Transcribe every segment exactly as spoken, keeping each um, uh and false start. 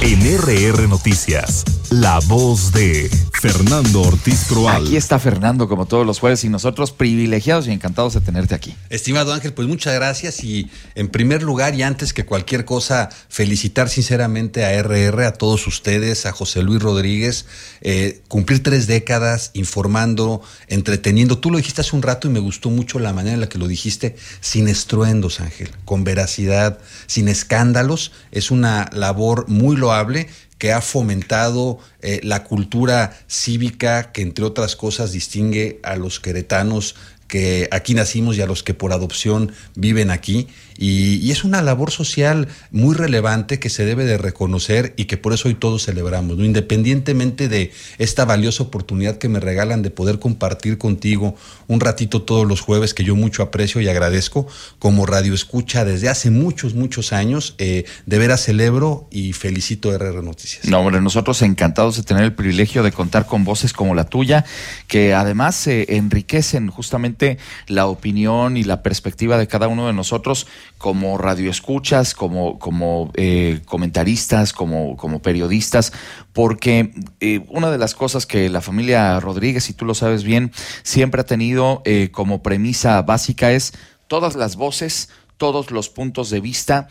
En R R Noticias, la voz de Fernando Ortiz Croal. Aquí está Fernando, como todos los jueves, y nosotros privilegiados y encantados de tenerte aquí. Estimado Ángel, pues muchas gracias, y en primer lugar y antes que cualquier cosa, felicitar sinceramente a R R, a todos ustedes, a José Luis Rodríguez, eh, cumplir tres décadas informando, entreteniendo. Tú lo dijiste hace un rato y me gustó mucho la manera en la que lo dijiste, sin estruendos, Ángel, con veracidad, sin escándalos. Es una labor muy loable que ha fomentado eh, la cultura cívica que, entre otras cosas, distingue a los queretanos que aquí nacimos y a los que por adopción viven aquí. Y, y es una labor social muy relevante que se debe de reconocer y que por eso hoy todos celebramos, ¿no? Independientemente de esta valiosa oportunidad que me regalan de poder compartir contigo un ratito todos los jueves, que yo mucho aprecio y agradezco, como radio escucha desde hace muchos, muchos años, eh, de veras celebro y felicito a R R Noticias. No, hombre, nosotros encantados de tener el privilegio de contar con voces como la tuya, que además eh, enriquecen justamente la opinión y la perspectiva de cada uno de nosotros, como radioescuchas, como, como eh, comentaristas, como, como periodistas, porque eh, una de las cosas que la familia Rodríguez, y tú lo sabes bien, siempre ha tenido eh, como premisa básica es todas las voces, todos los puntos de vista,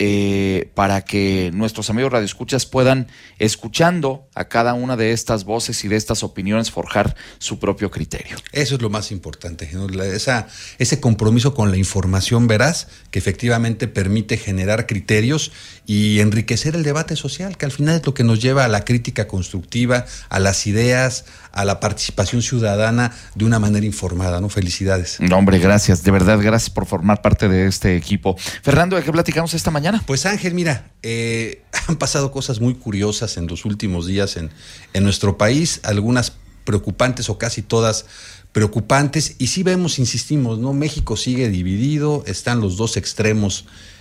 Eh, para que nuestros amigos radioescuchas puedan, escuchando a cada una de estas voces y de estas opiniones, forjar su propio criterio. Eso es lo más importante, ¿no? Esa, ese compromiso con la información veraz que efectivamente permite generar criterios y enriquecer el debate social, que al final es lo que nos lleva a la crítica constructiva, a las ideas, a la participación ciudadana de una manera informada, ¿no? Felicidades. No, hombre, gracias, de verdad, gracias por formar parte de este equipo. Fernando, ¿de qué platicamos esta mañana? Pues Ángel, mira, eh, han pasado cosas muy curiosas en los últimos días en, en nuestro país, algunas preocupantes o casi todas preocupantes, y sí vemos, insistimos, ¿no? México sigue dividido, están los dos extremos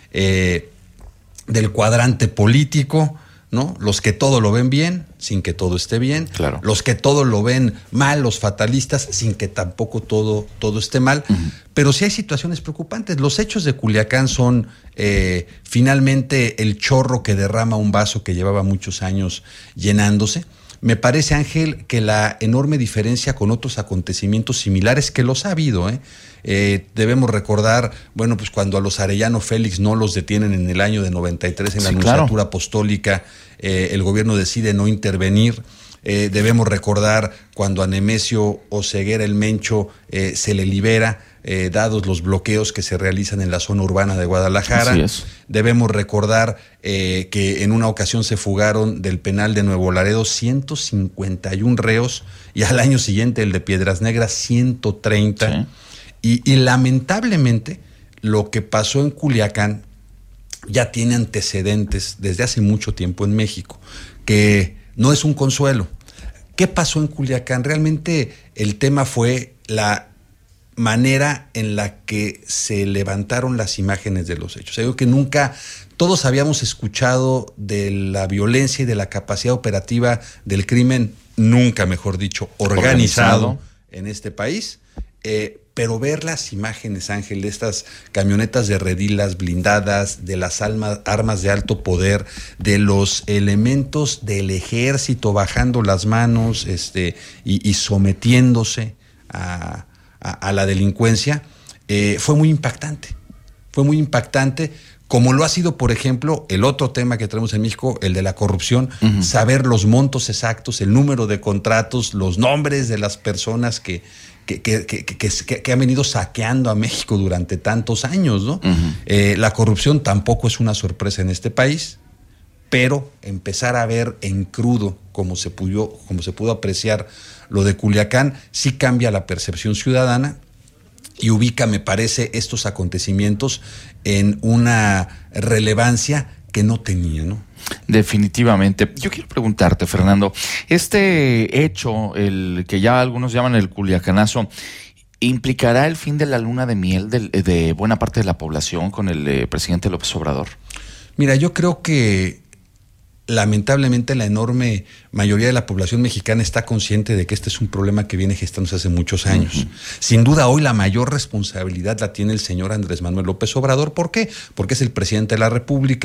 eh, del cuadrante político, ¿no? Los que todo lo ven bien, sin que todo esté bien. Claro. Los que todo lo ven mal, los fatalistas, sin que tampoco todo, todo esté mal. Uh-huh. Pero sí hay situaciones preocupantes. Los hechos de Culiacán son eh, finalmente el chorro que derrama un vaso que llevaba muchos años llenándose. Me parece, Ángel, que la enorme diferencia con otros acontecimientos similares, que los ha habido, ¿eh? Eh, debemos recordar, bueno, pues cuando a los Arellano Félix no los detienen en el año de noventa y tres en la sí, Anunciatura claro. Apostólica, eh, el gobierno decide no intervenir. Eh, debemos recordar cuando a Nemesio Oseguera el Mencho eh, se le libera, eh, dados los bloqueos que se realizan en la zona urbana de Guadalajara. Así es. Debemos recordar eh, que en una ocasión se fugaron del penal de Nuevo Laredo ciento cincuenta y un reos, y al año siguiente el de Piedras Negras ciento treinta. Sí. Y, y lamentablemente lo que pasó en Culiacán ya tiene antecedentes desde hace mucho tiempo en México, que no es un consuelo. ¿Qué pasó en Culiacán? Realmente el tema fue la manera en la que se levantaron las imágenes de los hechos. Algo que nunca todos habíamos escuchado de la violencia y de la capacidad operativa del crimen, nunca, mejor dicho, organizado, organizado. en este país. Eh, pero ver las imágenes, Ángel, de estas camionetas de redilas blindadas, de las alma, armas de alto poder, de los elementos del ejército bajando las manos este, y, y sometiéndose a, a, a la delincuencia, eh, fue muy impactante. Fue muy impactante, como lo ha sido, por ejemplo, el otro tema que tenemos en México, el de la corrupción, uh-huh. saber los montos exactos, el número de contratos, los nombres de las personas que... Que, que, que, que, que, que han venido saqueando a México durante tantos años, ¿no? Uh-huh. Eh, la corrupción tampoco es una sorpresa en este país, pero empezar a ver en crudo, como se pudo, como se pudo apreciar lo de Culiacán, sí cambia la percepción ciudadana y ubica, me parece, estos acontecimientos en una relevancia que no tenía, ¿no? Definitivamente. Yo quiero preguntarte, Fernando, este hecho, el que ya algunos llaman el culiacanazo, ¿implicará el fin de la luna de miel de, de buena parte de la población con el eh, presidente López Obrador? Mira, yo creo que lamentablemente la enorme mayoría de la población mexicana está consciente de que este es un problema que viene gestándose hace muchos años. Uh-huh. Sin duda hoy la mayor responsabilidad la tiene el señor Andrés Manuel López Obrador. ¿Por qué? Porque es el presidente de la República,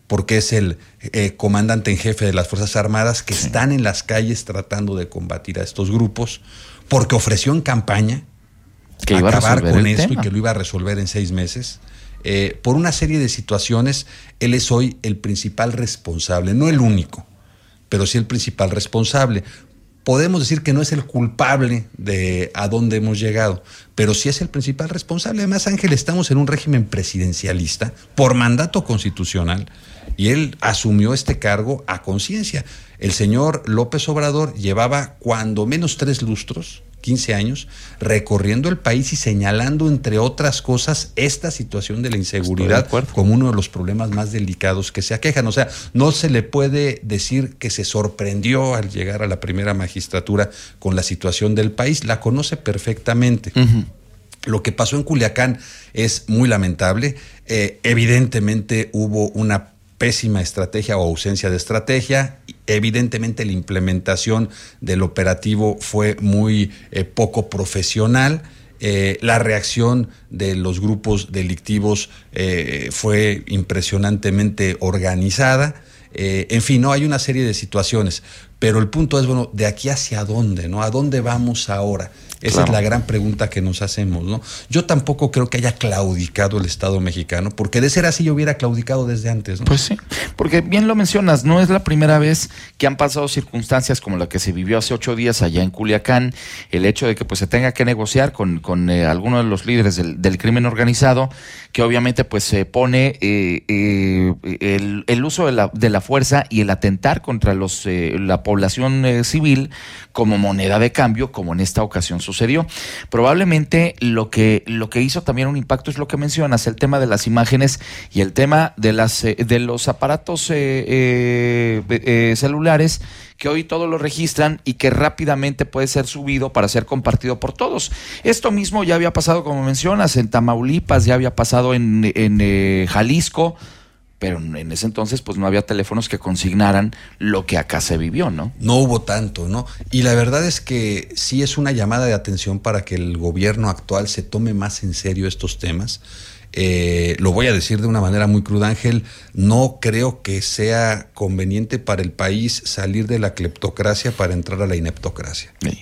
porque es el eh, comandante en jefe de las Fuerzas Armadas que sí. están en las calles tratando de combatir a estos grupos, porque ofreció en campaña que iba acabar a con esto tema. y que lo iba a resolver en seis meses. Eh, por una serie de situaciones, él es hoy el principal responsable, no el único, pero sí el principal responsable. Podemos decir que no es el culpable de a dónde hemos llegado, pero sí es el principal responsable. Además, Ángel, estamos en un régimen presidencialista por mandato constitucional y él asumió este cargo a conciencia. El señor López Obrador llevaba cuando menos tres lustros, quince años, recorriendo el país y señalando, entre otras cosas, esta situación de la inseguridad como uno de los problemas más delicados que se aquejan. O sea, no se le puede decir que se sorprendió al llegar a la primera magistratura con la situación del país, la conoce perfectamente. Uh-huh. Lo que pasó en Culiacán es muy lamentable. Eh, evidentemente hubo una pésima estrategia o ausencia de estrategia. Evidentemente la implementación del operativo fue muy eh, poco profesional. Eh, la reacción de los grupos delictivos eh, fue impresionantemente organizada. Eh, en fin, no hay una serie de situaciones, pero el punto es, bueno, ¿de aquí hacia dónde, no? ¿A dónde vamos ahora? Esa claro. es la gran pregunta que nos hacemos, ¿no? Yo tampoco creo que haya claudicado el Estado mexicano, porque de ser así yo hubiera claudicado desde antes, ¿no? Pues sí, porque bien lo mencionas, no es la primera vez que han pasado circunstancias como la que se vivió hace ocho días allá en Culiacán, el hecho de que pues se tenga que negociar con, con eh, alguno de los líderes del, del crimen organizado, que obviamente pues se pone eh, eh, el, el uso de la, de la fuerza y el atentar contra los eh, la población eh, civil como moneda de cambio, como en esta ocasión sucedió. Probablemente lo que lo que hizo también un impacto es lo que mencionas, el tema de las imágenes y el tema de las eh, de los aparatos eh, eh, eh, celulares, que hoy todo lo registran y que rápidamente puede ser subido para ser compartido por todos. Esto mismo ya había pasado, como mencionas, en Tamaulipas, ya había pasado en, en eh, Jalisco, pero en ese entonces pues no había teléfonos que consignaran lo que acá se vivió, ¿no? No hubo tanto, ¿no? Y la verdad es que sí es una llamada de atención para que el gobierno actual se tome más en serio estos temas. Eh, lo voy a decir de una manera muy cruda, Ángel, no creo que sea conveniente para el país salir de la cleptocracia para entrar a la ineptocracia. Sí.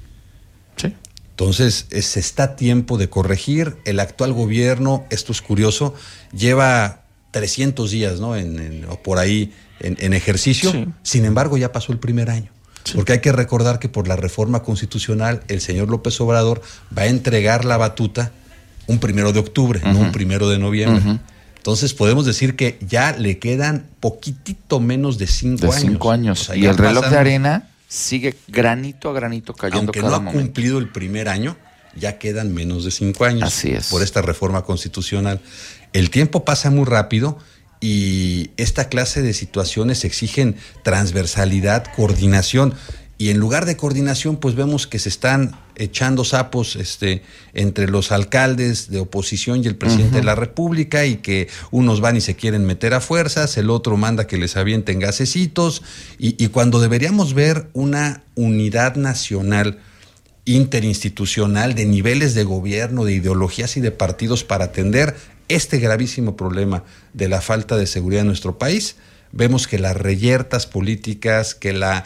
Sí. Entonces, se está a tiempo de corregir. El actual gobierno, esto es curioso, lleva trescientos días, ¿no? En, en, o por ahí en, en ejercicio. Sí. Sin embargo, ya pasó el primer año. Sí. Porque hay que recordar que por la reforma constitucional, el señor López Obrador va a entregar la batuta un primero de octubre, uh-huh. no un primero de noviembre. Uh-huh. Entonces podemos decir que ya le quedan poquitito menos de cinco de años. Cinco años. O sea, y el reloj pasan, de arena sigue granito a granito cayendo. Aunque cada no ha momento. cumplido el primer año, ya quedan menos de cinco años. Así es. Por esta reforma constitucional. El tiempo pasa muy rápido y esta clase de situaciones exigen transversalidad, coordinación. Y en lugar de coordinación, pues vemos que se están echando sapos este, entre los alcaldes de oposición y el presidente uh-huh. de la República, y que unos van y se quieren meter a fuerzas, el otro manda que les avienten gasecitos, y, y cuando deberíamos ver una unidad nacional interinstitucional de niveles de gobierno, de ideologías y de partidos para atender este gravísimo problema de la falta de seguridad en nuestro país, vemos que las reyertas políticas, que la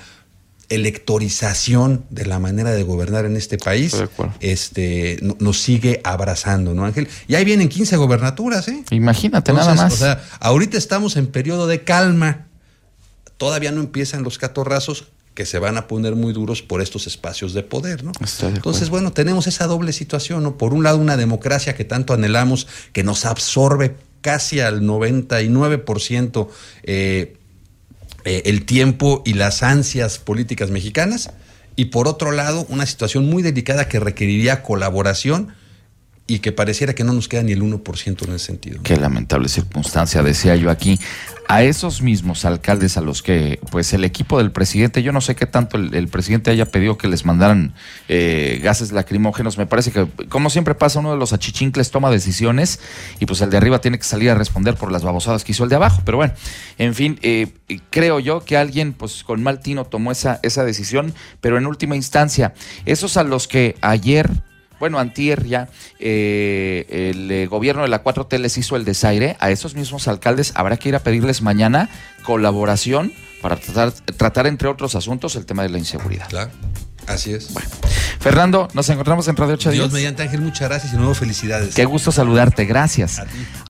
electorización de la manera de gobernar en este país este, no, nos sigue abrazando, ¿no, Ángel? Y ahí vienen quince gobernaturas, ¿eh? Imagínate. Entonces, nada más. O sea, ahorita estamos en periodo de calma, todavía no empiezan los catorrazos que se van a poner muy duros por estos espacios de poder, ¿no? Entonces, bueno, tenemos esa doble situación, ¿no? Por un lado, una democracia que tanto anhelamos, que nos absorbe casi al noventa y nueve por ciento eh, eh, el tiempo y las ansias políticas mexicanas, y por otro lado, una situación muy delicada que requeriría colaboración y que pareciera que no nos queda ni el uno por ciento en ese sentido, ¿no? Qué lamentable circunstancia, decía yo aquí. A esos mismos alcaldes a los que, pues, el equipo del presidente, yo no sé qué tanto el, el presidente haya pedido que les mandaran eh, gases lacrimógenos. Me parece que, como siempre pasa, uno de los achichincles toma decisiones y pues el de arriba tiene que salir a responder por las babosadas que hizo el de abajo. Pero bueno, en fin, eh, creo yo que alguien, pues, con mal tino tomó esa, esa decisión, pero en última instancia, esos a los que ayer... Bueno, antier ya eh, el eh, gobierno de la cuatro T les hizo el desaire. A esos mismos alcaldes habrá que ir a pedirles mañana colaboración para tratar, tratar entre otros asuntos, el tema de la inseguridad. Claro, así es. Bueno, Fernando, nos encontramos en Radio ocho Días. Dios mediante, Ángel, muchas gracias y nuevo felicidades. Qué gusto saludarte, gracias. A ti.